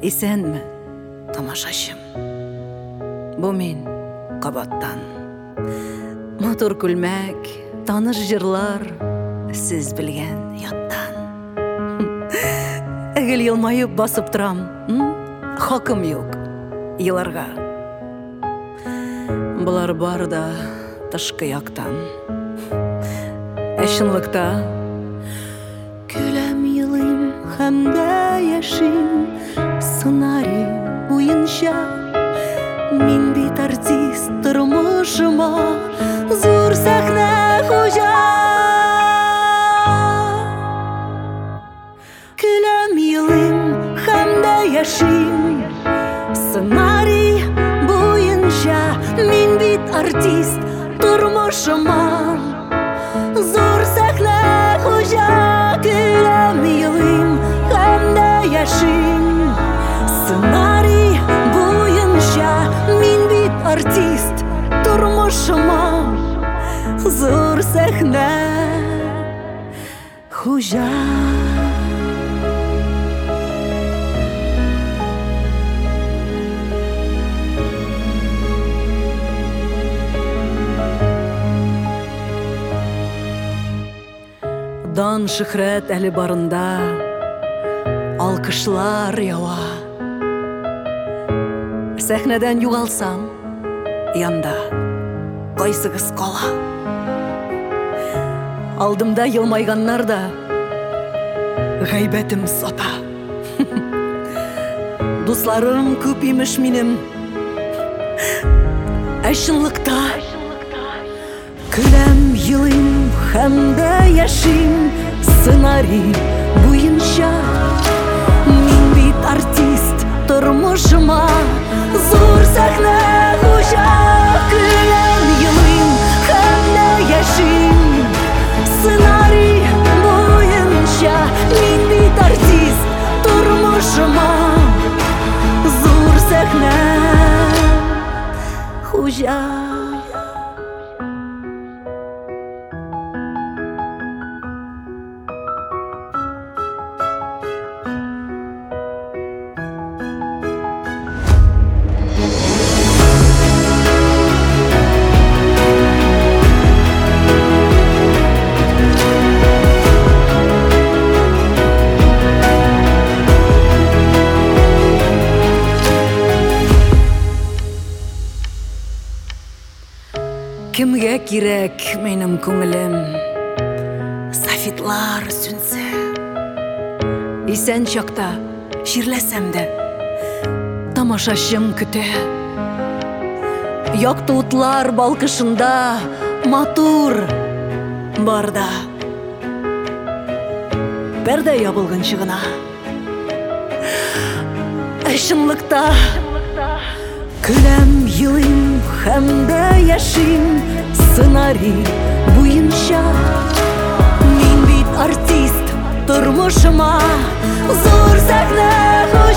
Исәнме, тамашачым? Бу мин Кабаттан. Матур күлмәк, таныш җырлар, сез белгән яттан. Әгел елмайып басып торам, хакым юк еларга. Булар бар да тышкы яктан. Чынлыкта көләм елыйм һәм дә яшим сценарий буенча. Мин бит артист тормышыма зур сәхнә хуҗа. Көләм елыйм һәм дә яшим сценарий буенча. Мин бит артист тормышыма зур сәхнә хуҗа. Көләм елыйм һәм дә яшим сценарий буенча. Мин бит артист тормышыма зур сәхнә хуҗа. Дан шөһрәт әле барында алкышлар ява. Сәхнәдән югалсам, янда кайсыгыз кала? Алдымда елмайганнар да гайбәтем сата. Дусларым күп имеш минем, чынлыкта көләм елыйм һәм дә яшим сценарий буенча. Мин бит артист тормышыма зур сәхнә хуҗа. Көләм елыйм һәм дә яшим сценарий буенча. Мин бит артист тормышыма зур сәхнә хуҗа. Кемгә кирәк минем күңелем? Сафитлар сүнсә. Исән чакта ширләсәм дә тамашачым көтә. Якты утлар балкышында матур барда. Пәрдә ябылгынчы гына. Чынлыкта көләм елыйм һәм дә яшим сценарий буенча. Мин бит артист тормышыма зур сәхнә хуҗа.